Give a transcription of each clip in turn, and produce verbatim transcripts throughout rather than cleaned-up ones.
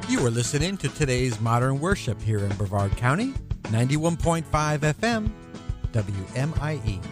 You are listening to today's Modern Worship here in Brevard County, ninety-one point five F M, W M I E.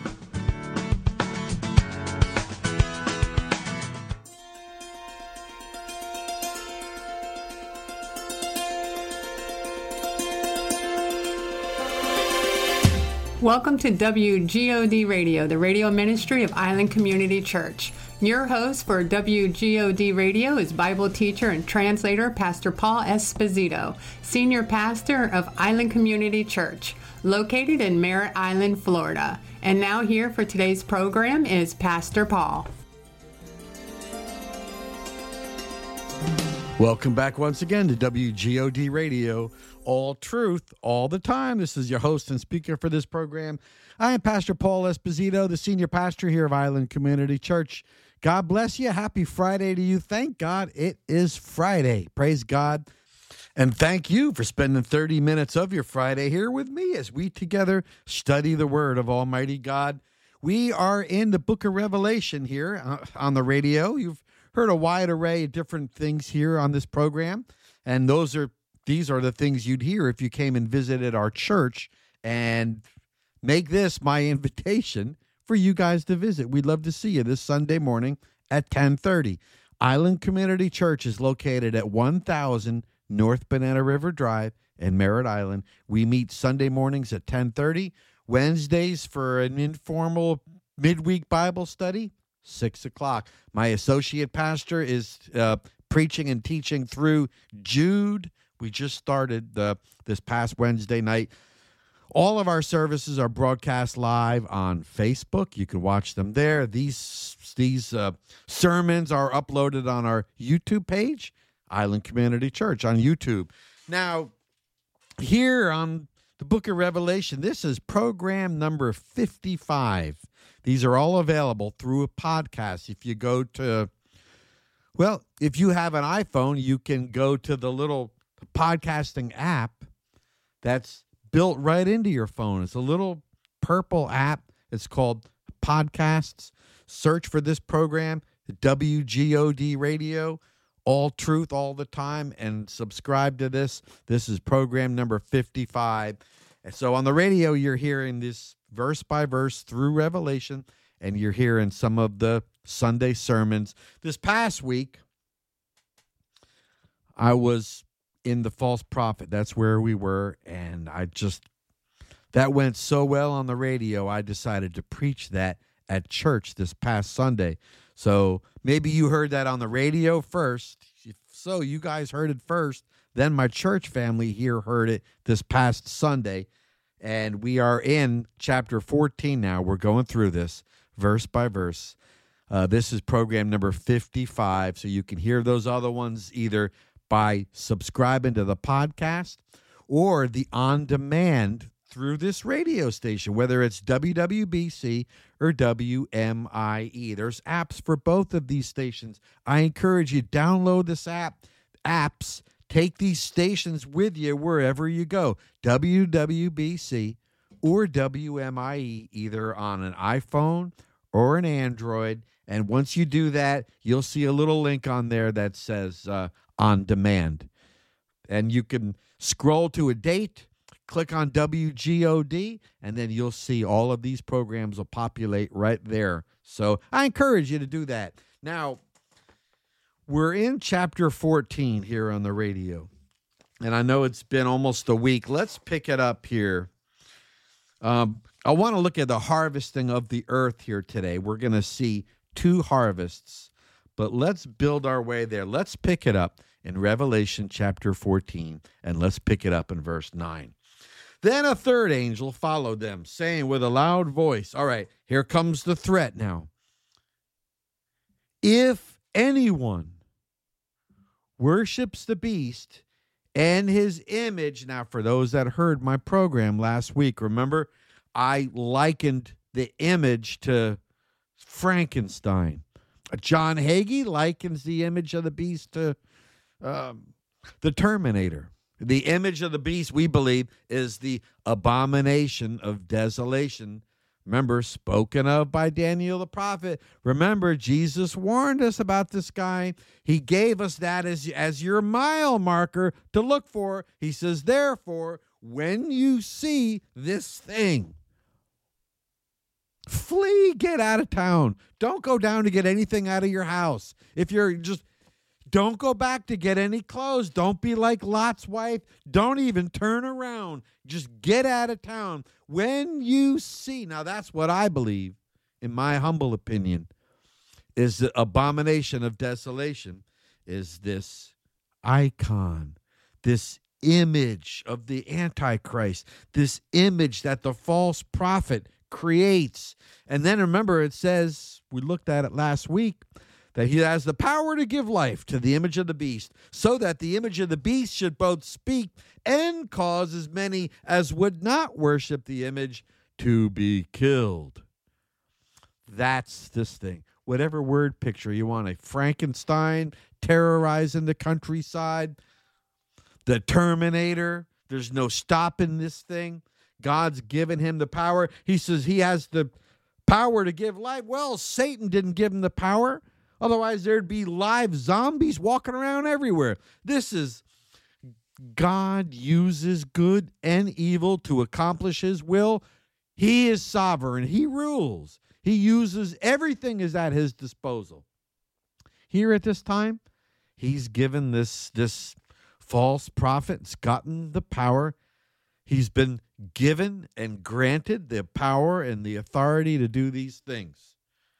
Welcome to W G O D Radio, the radio ministry of Island Community Church. Your host for W G O D Radio is Bible teacher and translator Pastor Paul Esposito, senior pastor of Island Community Church, located in Merritt Island, Florida. And now here for today's program is Pastor Paul. Welcome back once again to W G O D Radio, all truth, all the time. This is your host and speaker for this program. I am Pastor Paul Esposito, the senior pastor here of Island Community Church. God bless you. Happy Friday to you. Thank God it is Friday. Praise God. And thank you for spending thirty minutes of your Friday here with me as we together study the Word of Almighty God. We are in the book of Revelation here uh, on the radio. You've heard a wide array of different things here on this program, and those are these are the things you'd hear if you came and visited our church. And make this my invitation for you guys to visit. We'd love to see you this Sunday morning at ten thirty. Island Community Church is located at one thousand North Banana River Drive in Merritt Island. We meet Sunday mornings at ten thirty. Wednesdays for an informal midweek Bible study, six o'clock. My associate pastor is uh, preaching and teaching through Jude. We just started the, this past Wednesday night. All of our services are broadcast live on Facebook. You can watch them there. These these uh, sermons are uploaded on our YouTube page, Island Community Church on YouTube. Now, here on the Book of Revelation, this is program number fifty-five. These are all available through a podcast. If you go to, well, if you have an iPhone, you can go to the little podcasting app that's built right into your phone. It's a little purple app. It's called Podcasts. Search for this program, W G O D Radio, all truth all the time, and subscribe to this. This is program number fifty-five. And so on the radio, you're hearing this verse by verse through Revelation, and you're hearing some of the Sunday sermons. This past week, I was in the false prophet. That's where we were, and I just, that went so well on the radio, I decided to preach that at church this past Sunday. So maybe you heard that on the radio first. If so, you guys heard it first. Then my church family here heard it this past Sunday, and we are in chapter fourteen now. We're going through this verse by verse. Uh, this is program number fifty-five, so you can hear those other ones either by subscribing to the podcast or the on-demand through this radio station, whether it's W W B C or W M I E. There's apps for both of these stations. I encourage you, download this app, apps, take these stations with you wherever you go, W W B C or W M I E, either on an iPhone or an Android. And once you do that, you'll see a little link on there that says uh, on demand. And you can scroll to a date, click on W G O D, and then you'll see all of these programs will populate right there. So I encourage you to do that. Now, we're in chapter fourteen here on the radio, and I know it's been almost a week. Let's pick it up here. Um, I want to look at the harvesting of the earth here today. We're going to see two harvests, but let's build our way there. Let's pick it up in Revelation chapter fourteen, and let's pick it up in verse nine. Then a third angel followed them, saying with a loud voice, all right, here comes the threat now. If anyone worships the beast and his image. Now, for those that heard my program last week, remember I likened the image to Frankenstein. John Hagee likens the image of the beast to um, the Terminator. The image of the beast, we believe, is the abomination of desolation Remember, spoken of by Daniel the prophet. Remember, Jesus warned us about this guy. He gave us that as, as your mile marker to look for. He says, therefore, when you see this thing, flee, get out of town. Don't go down to get anything out of your house. If you're just, don't go back to get any clothes. Don't be like Lot's wife. Don't even turn around. Just get out of town. When you see, now that's what I believe, in my humble opinion, is the abomination of desolation, is this icon, this image of the Antichrist, this image that the false prophet creates. And then remember, it says, we looked at it last week, that he has the power to give life to the image of the beast, so that the image of the beast should both speak and cause as many as would not worship the image to be killed. That's this thing. Whatever word picture you want, a Frankenstein terrorizing the countryside, the Terminator, there's no stopping this thing. God's given him the power. He says he has the power to give life. Well, Satan didn't give him the power. Otherwise, there'd be live zombies walking around everywhere. This is, God uses good and evil to accomplish his will. He is sovereign. He rules. He uses everything is at his disposal. Here at this time, he's given this, this false prophet, it's gotten the power. He's been given and granted the power and the authority to do these things.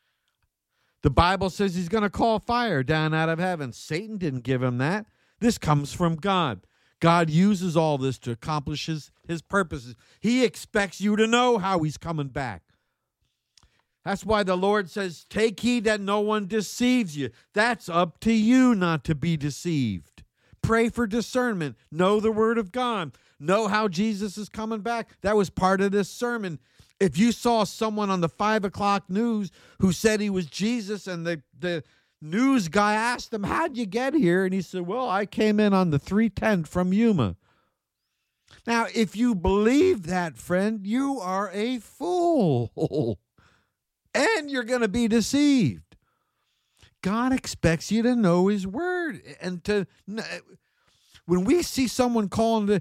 The Bible says he's going to call fire down out of heaven. Satan didn't give him that. This comes from God. God uses all this to accomplish his, his purposes. He expects you to know how he's coming back. That's why the Lord says, take heed that no one deceives you. That's up to you not to be deceived. Pray for discernment. Know the word of God. Know how Jesus is coming back. That was part of this sermon. If you saw someone on the five o'clock news who said he was Jesus, and the, the news guy asked him, how'd you get here? And he said, well, I came in on the three ten from Yuma. Now, if you believe that, friend, you are a fool. And you're going to be deceived. God expects you to know his word. And to, when we see someone calling the,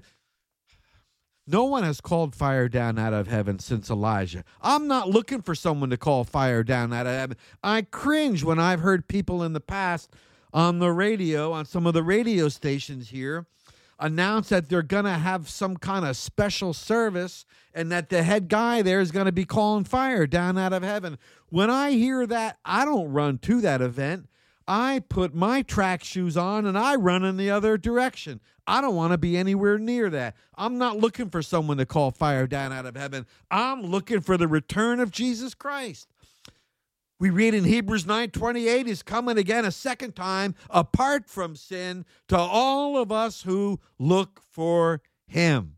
no one has called fire down out of heaven since Elijah. I'm not looking for someone to call fire down out of heaven. I cringe when I've heard people in the past on the radio, on some of the radio stations here, announce that they're going to have some kind of special service and that the head guy there is going to be calling fire down out of heaven. When I hear that, I don't run to that event. I put my track shoes on and I run in the other direction. I don't want to be anywhere near that. I'm not looking for someone to call fire down out of heaven. I'm looking for the return of Jesus Christ. We read in Hebrews nine twenty-eight, he's coming again a second time, apart from sin, to all of us who look for him.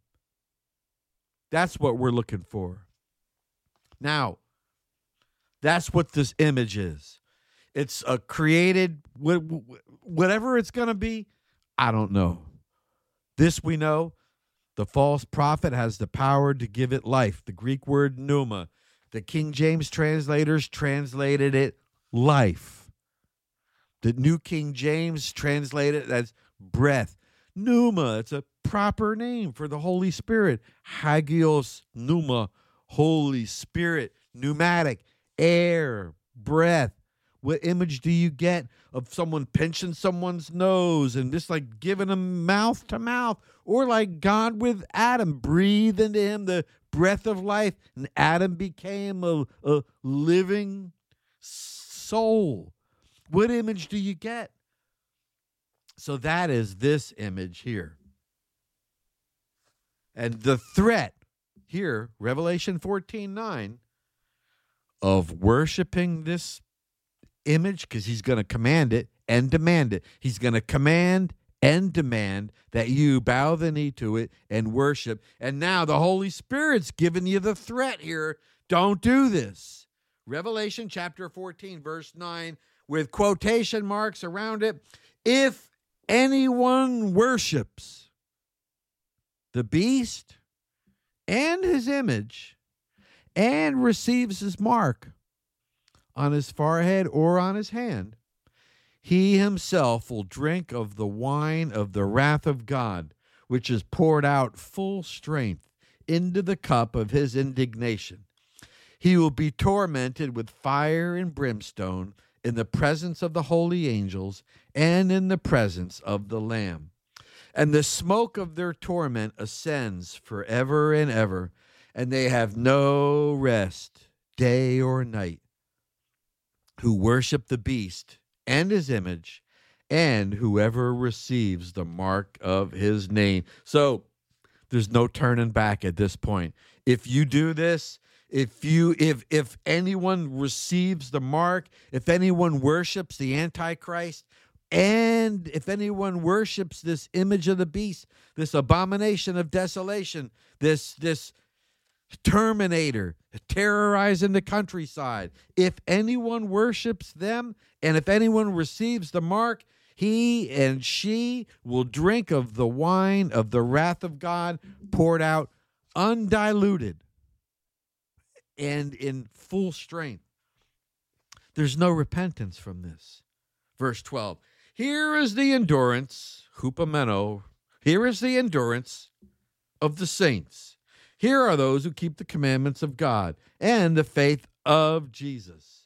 That's what we're looking for. Now, that's what this image is. It's a created, whatever it's going to be, I don't know. This we know, the false prophet has the power to give it life. The Greek word pneuma. The King James translators translated it life. The New King James translated it as breath. Pneuma, it's a proper name for the Holy Spirit. Hagios pneuma, Holy Spirit, pneumatic, air, breath. What image do you get of someone pinching someone's nose and just like giving them mouth to mouth? Or like God with Adam, breathe into him the breath of life, and Adam became a, a living soul. What image do you get? So that is this image here. And the threat here, Revelation fourteen nine, of worshiping this image, because he's going to command it and demand it. He's going to command and demand that you bow the knee to it and worship. And now the Holy Spirit's giving you the threat here. Don't do this. Revelation chapter fourteen, verse nine, with quotation marks around it. If anyone worships the beast and his image and receives his mark on his forehead or on his hand, he himself will drink of the wine of the wrath of God, which is poured out full strength into the cup of his indignation. He will be tormented with fire and brimstone in the presence of the holy angels and in the presence of the Lamb. And the smoke of their torment ascends forever and ever, and they have no rest, day or night, who worship the beast and his image, and whoever receives the mark of his name. So there's no turning back at this point. If you do this, if you if if anyone receives the mark, if anyone worships the Antichrist, and if anyone worships this image of the beast, this abomination of desolation, this this terminator terrorizing the countryside, if anyone worships them, and if anyone receives the mark, he and she will drink of the wine of the wrath of God, poured out undiluted and in full strength. There's no repentance from this. Verse twelve. Here is the endurance, hupomeno, here is the endurance of the saints. Here are those who keep the commandments of God and the faith of Jesus.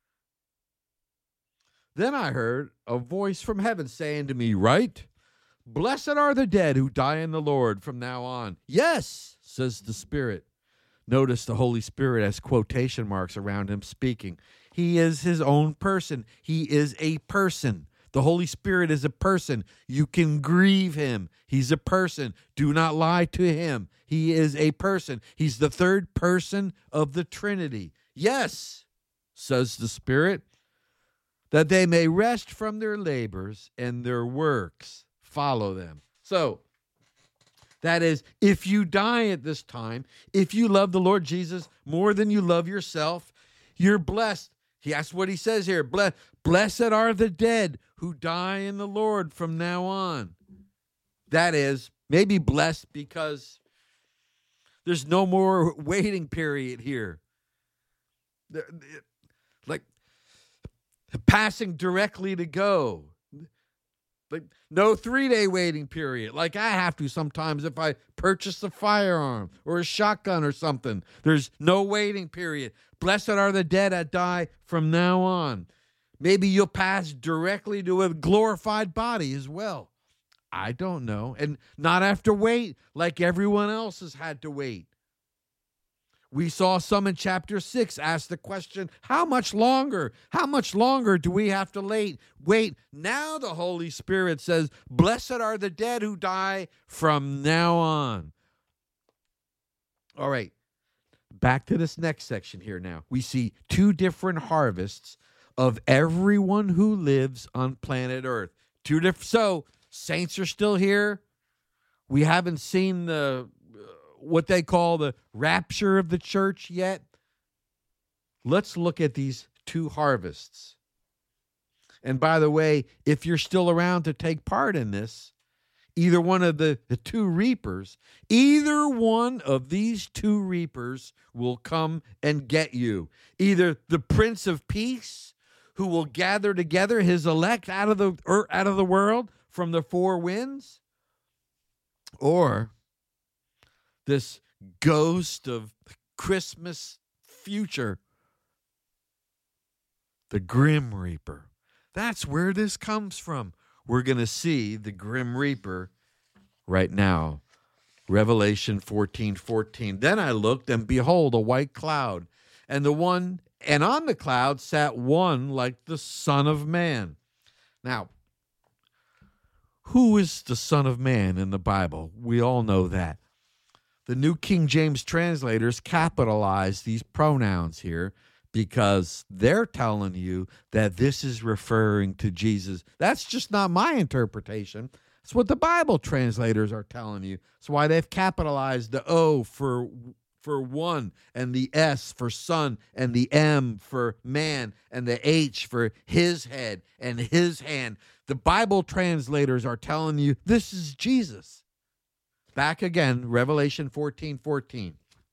Then I heard a voice from heaven saying to me, Write, blessed are the dead who die in the Lord from now on. Yes, says the Spirit. Notice the Holy Spirit has quotation marks around him speaking. He is his own person. He is a person. The Holy Spirit is a person. You can grieve him. He's a person. Do not lie to him. He is a person. He's the third person of the Trinity. Yes, says the Spirit, that they may rest from their labors and their works follow them. So, that is, if you die at this time, if you love the Lord Jesus more than you love yourself, you're blessed. That's what he says here. Blessed are the dead who die in the Lord from now on. That is, maybe blessed because there's no more waiting period here. Like passing directly to go. Like no three-day waiting period like I have to sometimes if I purchase a firearm or a shotgun or something. There's no waiting period. Blessed are the dead that die from now on. Maybe you'll pass directly to a glorified body as well. I don't know. And not have to wait like everyone else has had to wait. We saw some in chapter six ask the question, how much longer? How much longer do we have to wait? Wait, now the Holy Spirit says, blessed are the dead who die from now on. All right, back to this next section here now. We see two different harvests of everyone who lives on planet Earth. Two different. So, saints are still here. We haven't seen the what they call the rapture of the church yet. Let's look at these two harvests. And by the way, if you're still around to take part in this, either one of the, the two reapers, either one of these two reapers will come and get you. Either the Prince of Peace, who will gather together his elect out of the er, out of the world from the four winds, or this ghost of Christmas future, the Grim Reaper. That's where this comes from. We're going to see the Grim Reaper right now. Revelation fourteen fourteen. Then I looked, and behold, a white cloud, and the one and on the cloud sat one like the Son of Man. Now, who is the Son of Man in the Bible? We all know that. The New King James translators capitalize these pronouns here because they're telling you that this is referring to Jesus. That's just not my interpretation. It's what the Bible translators are telling you. That's why they've capitalized the O for for one, and the S for son, and the M for man, and the H for his head and his hand. The Bible translators are telling you this is Jesus. Back again, Revelation fourteen fourteen.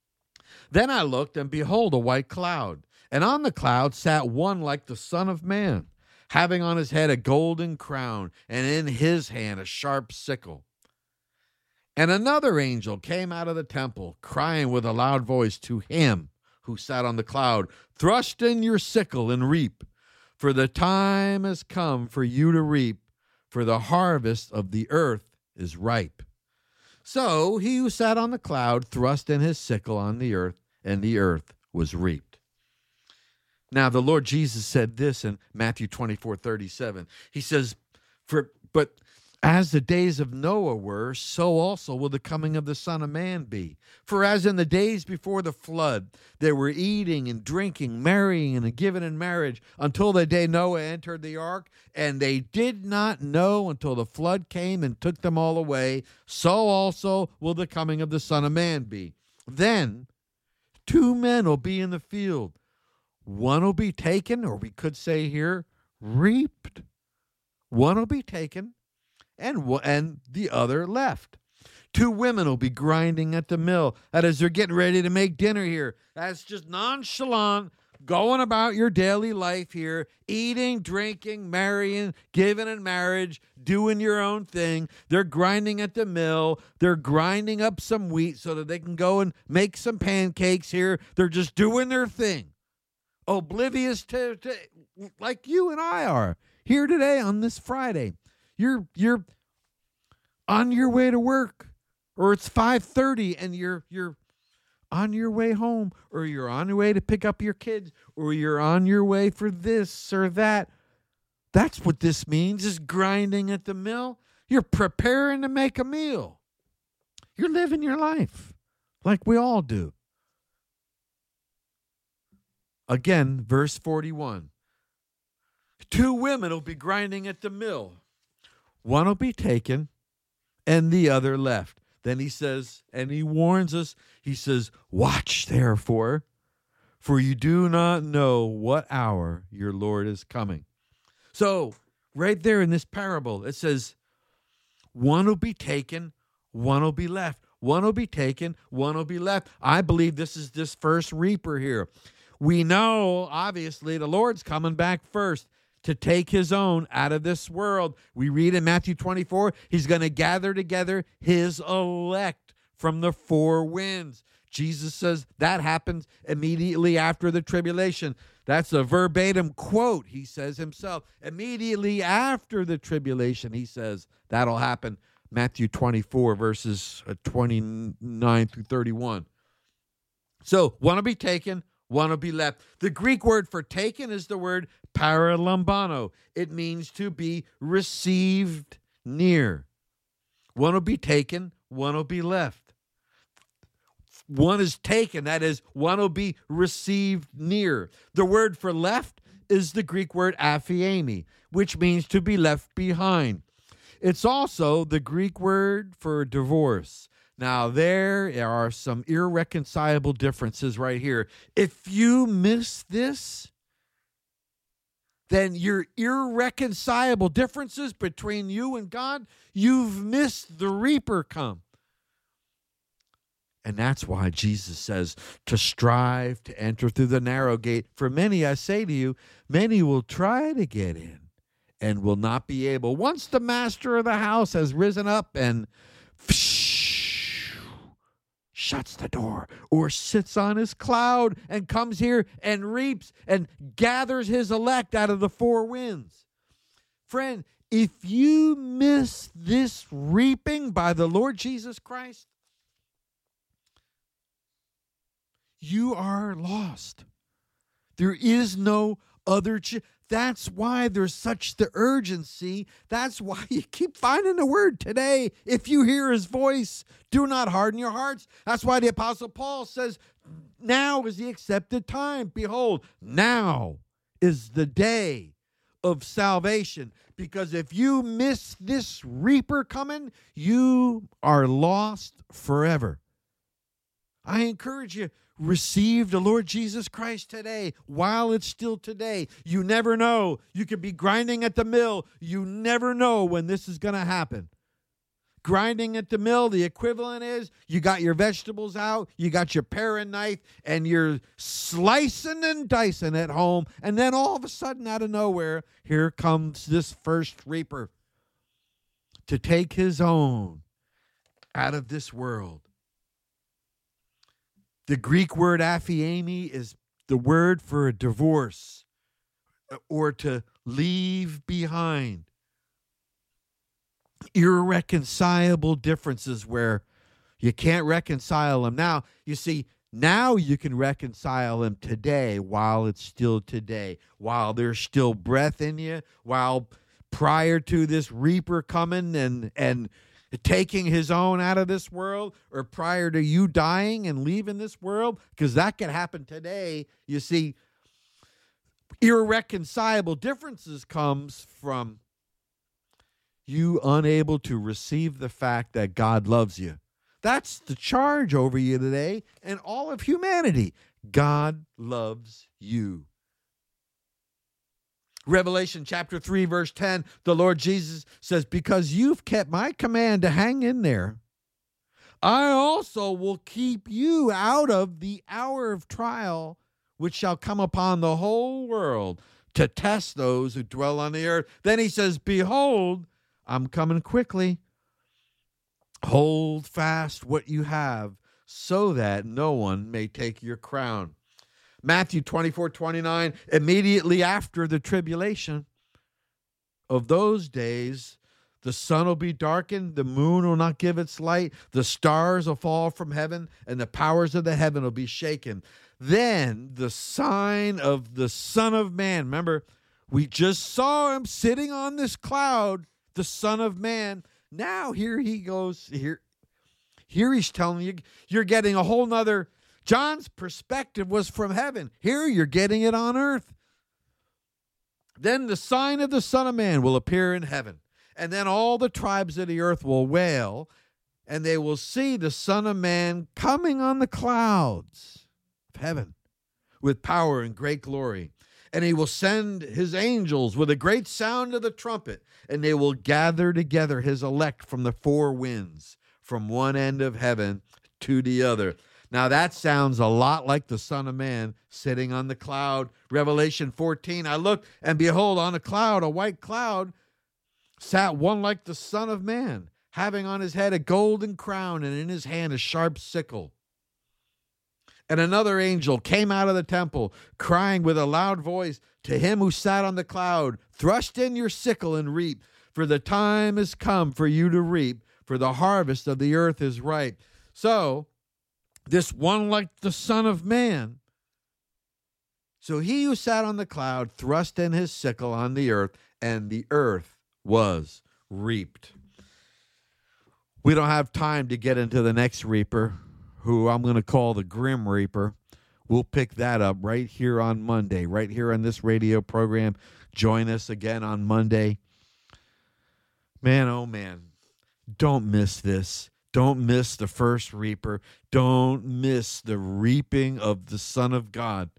Then I looked, and behold, a white cloud. And on the cloud sat one like the Son of Man, having on his head a golden crown, and in his hand a sharp sickle. And another angel came out of the temple, crying with a loud voice to him who sat on the cloud, "Thrust in your sickle and reap, for the time has come for you to reap, for the harvest of the earth is ripe." So he who sat on the cloud thrust in his sickle on the earth, and the earth was reaped. Now the Lord Jesus said this in Matthew twenty-four thirty-seven. He says, "For but as the days of Noah were, so also will the coming of the Son of Man be. For as in the days before the flood, they were eating and drinking, marrying and giving in marriage, until the day Noah entered the ark, and they did not know until the flood came and took them all away, so also will the coming of the Son of Man be. Then two men will be in the field. One will be taken," or we could say here, reaped. One will be taken, and and the other left. Two women will be grinding at the mill. That is, they're getting ready to make dinner here. That's just nonchalant, going about your daily life here, eating, drinking, marrying, giving in marriage, doing your own thing. They're grinding at the mill. They're grinding up some wheat so that they can go and make some pancakes here. They're just doing their thing, oblivious to, to like you and I are here today on this Friday. You're you're on your way to work, or it's five thirty and you're you're on your way home, or you're on your way to pick up your kids, or you're on your way for this or that. That's what this means, is grinding at the mill. You're preparing to make a meal. You're living your life like we all do. Again, verse forty-one. Two women will be grinding at the mill. One will be taken, and the other left. Then he says, and he warns us, he says, "Watch therefore, for you do not know what hour your Lord is coming." So, right there in this parable, it says, one will be taken, one will be left. One will be taken, one will be left. I believe this is this first reaper here. We know, obviously, the Lord's coming back first to take his own out of this world. We read in Matthew twenty-four, he's going to gather together his elect from the four winds. Jesus says that happens immediately after the tribulation. That's a verbatim quote, he says himself. Immediately after the tribulation, he says that'll happen. Matthew twenty-four, verses twenty-nine through thirty-one. So one will be taken, one will be left. The Greek word for taken is the word paralambano. It means to be received near. One will be taken, one will be left. One is taken, that is, one will be received near. The word for left is the Greek word aphiemi, which means to be left behind. It's also the Greek word for divorce. Now, there are some irreconcilable differences right here. If you miss this, then your irreconcilable differences between you and God, you've missed the reaper come. And that's why Jesus says to strive to enter through the narrow gate. For many, I say to you, many will try to get in and will not be able. Once the master of the house has risen up and shuts the door, or sits on his cloud and comes here and reaps and gathers his elect out of the four winds. Friend, if you miss this reaping by the Lord Jesus Christ, you are lost. There is no other ch- That's why there's such the urgency. That's why you keep finding the word today. If you hear his voice, do not harden your hearts. That's why the Apostle Paul says, now is the accepted time. Behold, now is the day of salvation. Because if you miss this reaper coming, you are lost forever. I encourage you, receive the Lord Jesus Christ today while it's still today. You never know. You could be grinding at the mill. You never know when this is going to happen. grinding at the mill, the equivalent is you got your vegetables out, you got your paring knife, and you're slicing and dicing at home. And then all of a sudden, out of nowhere, here comes this first reaper to take his own out of this world. The Greek word aphiemi is the word for a divorce or to leave behind. Irreconcilable differences where you can't reconcile them. Now, you see, now you can reconcile them today while it's still today, while there's still breath in you, while prior to this reaper coming and, and taking his own out of this world, or prior to you dying and leaving this world, because that can happen today. You see, irreconcilable differences comes from you unable to receive the fact that God loves you. That's the charge over you today and all of humanity. God loves you. Revelation chapter three, verse ten, the Lord Jesus says, because you've kept my command to hang in there, I also will keep you out of the hour of trial which shall come upon the whole world to test those who dwell on the earth. Then he says, behold, I'm coming quickly. Hold fast what you have so that no one may take your crown. Matthew twenty-four, twenty-nine, immediately after the tribulation of those days, the sun will be darkened, the moon will not give its light, the stars will fall from heaven, and the powers of the heaven will be shaken. Then the sign of the Son of Man, remember, we just saw him sitting on this cloud, the Son of Man. Now here he goes, here, here he's telling you, you're getting a whole nother. John's perspective was from heaven. Here you're getting it on earth. Then the sign of the Son of Man will appear in heaven. And then all the tribes of the earth will wail, and they will see the Son of Man coming on the clouds of heaven with power and great glory. And he will send his angels with a great sound of the trumpet, and they will gather together his elect from the four winds, from one end of heaven to the other. Now that sounds a lot like the Son of Man sitting on the cloud. Revelation fourteen, I looked, and behold, on a cloud, a white cloud, sat one like the Son of Man, having on his head a golden crown, and in his hand a sharp sickle. And another angel came out of the temple, crying with a loud voice to him who sat on the cloud, thrust in your sickle and reap, for the time is come for you to reap, for the harvest of the earth is ripe. So, this one like the Son of Man. So he who sat on the cloud thrust in his sickle on the earth, and the earth was reaped. We don't have time to get into the next reaper, who I'm going to call the Grim Reaper. We'll pick that up right here on Monday, right here on this radio program. Join us again on Monday. Man, oh man, don't miss this. Don't miss the first reaper. Don't miss the reaping of the Son of God.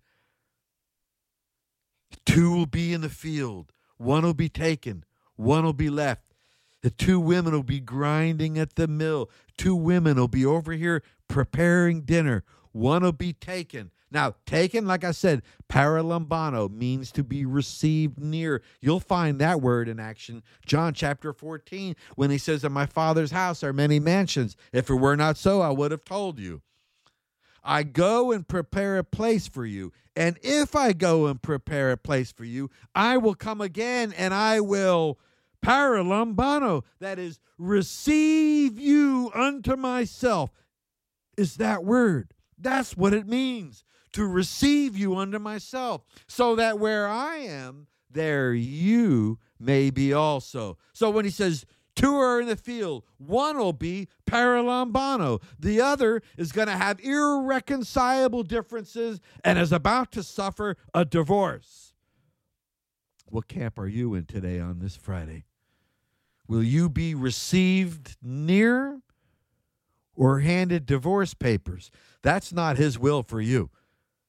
Two will be in the field. One will be taken. One will be left. The two women will be grinding at the mill. Two women will be over here preparing dinner. One will be taken. Now, taken, like I said, paralambano means to be received near. You'll find that word in action. John chapter fourteen, when he says, in my Father's house are many mansions. If it were not so, I would have told you. I go and prepare a place for you. And if I go and prepare a place for you, I will come again and I will paralambano, that is, receive you unto myself, is that word. That's what it means, to receive you unto myself, so that where I am, there you may be also. So when he says two are in the field, one will be paralambano. The other is going to have irreconcilable differences and is about to suffer a divorce. What camp are you in today on this Friday? Will you be received near or handed divorce papers? That's not his will for you.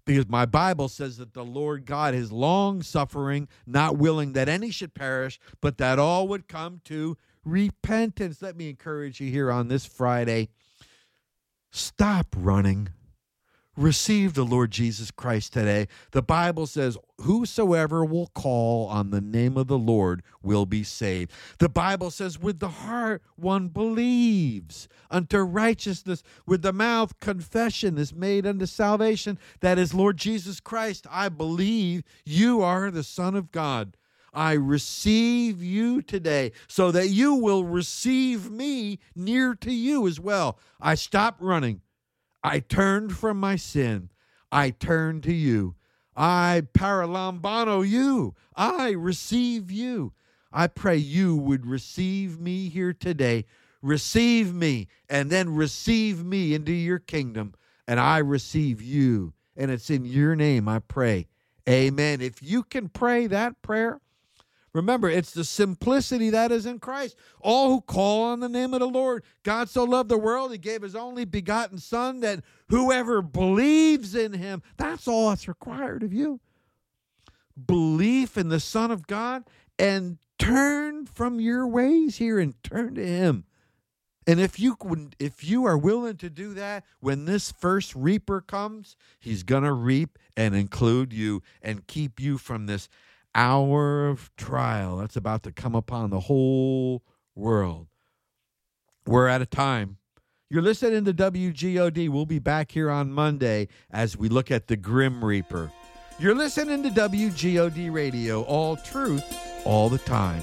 Because my Bible says that the Lord God is long-suffering, not willing that any should perish, but that all would come to repentance. Let me encourage you here on this Friday. Stop running. Receive the Lord Jesus Christ today. The Bible says, whosoever will call on the name of the Lord will be saved. The Bible says, with the heart one believes unto righteousness. With the mouth confession is made unto salvation. That is, Lord Jesus Christ, I believe you are the Son of God. I receive you today so that you will receive me near to you as well. I stopped running. I turned from my sin. I turn to you. I paralambano you. I receive you. I pray you would receive me here today. Receive me and then receive me into your kingdom. And I receive you. And it's in your name I pray. Amen. If you can pray that prayer, remember, it's the simplicity that is in Christ. All who call on the name of the Lord. God so loved the world, he gave his only begotten Son, that whoever believes in him, that's all that's required of you. Belief in the Son of God, and turn from your ways here and turn to him. And if you if you are willing to do that, when this first reaper comes, he's going to reap and include you and keep you from this hour of trial that's about to come upon the whole world. We're at a time. You're listening to W G O D. We'll be back here on Monday as we look at the Grim Reaper. You're listening to W G O D Radio, all truth, all the time.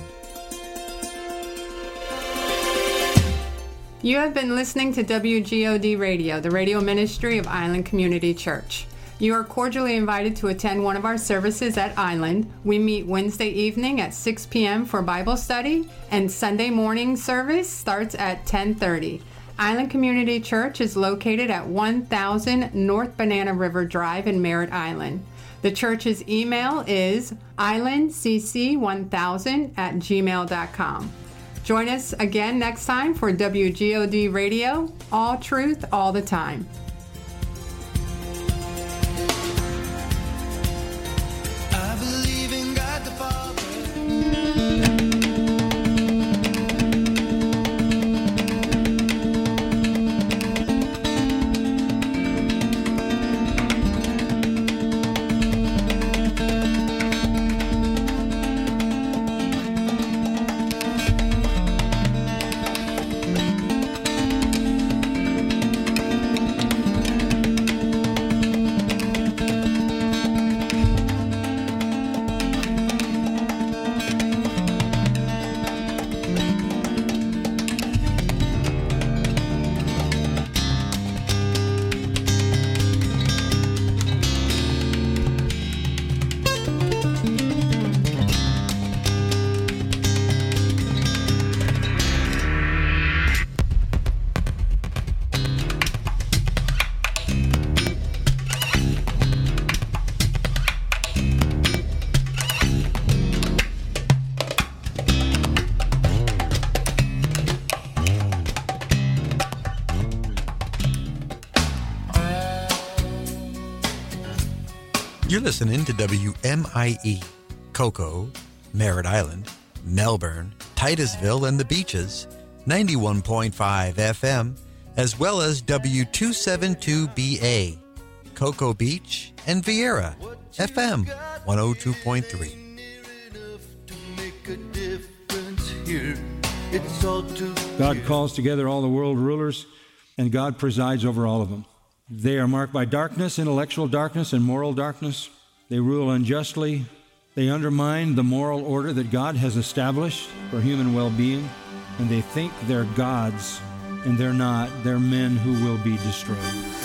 You have been listening to W G O D Radio, the radio ministry of Island Community Church. You are cordially invited to attend one of our services at Island. We meet Wednesday evening at six p.m. for Bible study, and Sunday morning service starts at ten thirty. Island Community Church is located at one thousand North Banana River Drive in Merritt Island. The church's email is island c c one thousand at gmail dot com. Join us again next time for W G O D Radio, all truth, all the time. You're listening to W M I E, Cocoa, Merritt Island, Melbourne, Titusville, and the Beaches, ninety-one point five F M, as well as W two seventy-two B A, Cocoa Beach, and Vieira, F M one oh two point three. God calls together all the world rulers, and God presides over all of them. They are marked by darkness, intellectual darkness, and moral darkness. They rule unjustly. They undermine the moral order that God has established for human well-being, and they think they're gods, and they're not. They're men who will be destroyed.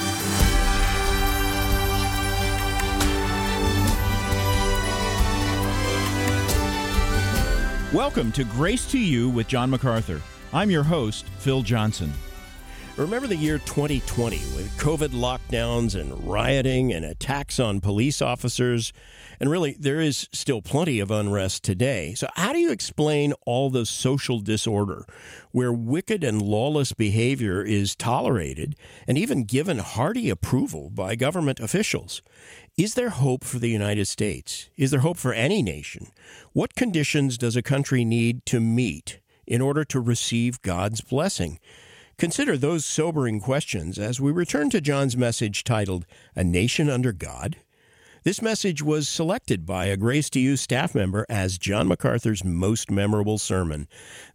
Welcome to Grace to You with John MacArthur. I'm your host, Phil Johnson. Remember the year twenty twenty with COVID lockdowns and rioting and attacks on police officers? And really, there is still plenty of unrest today. So how do you explain all the social disorder where wicked and lawless behavior is tolerated and even given hearty approval by government officials? Is there hope for the United States? Is there hope for any nation? What conditions does a country need to meet in order to receive God's blessing? Consider those sobering questions as we return to John's message titled, A Nation Under God. This message was selected by a Grace to You staff member as John MacArthur's most memorable sermon.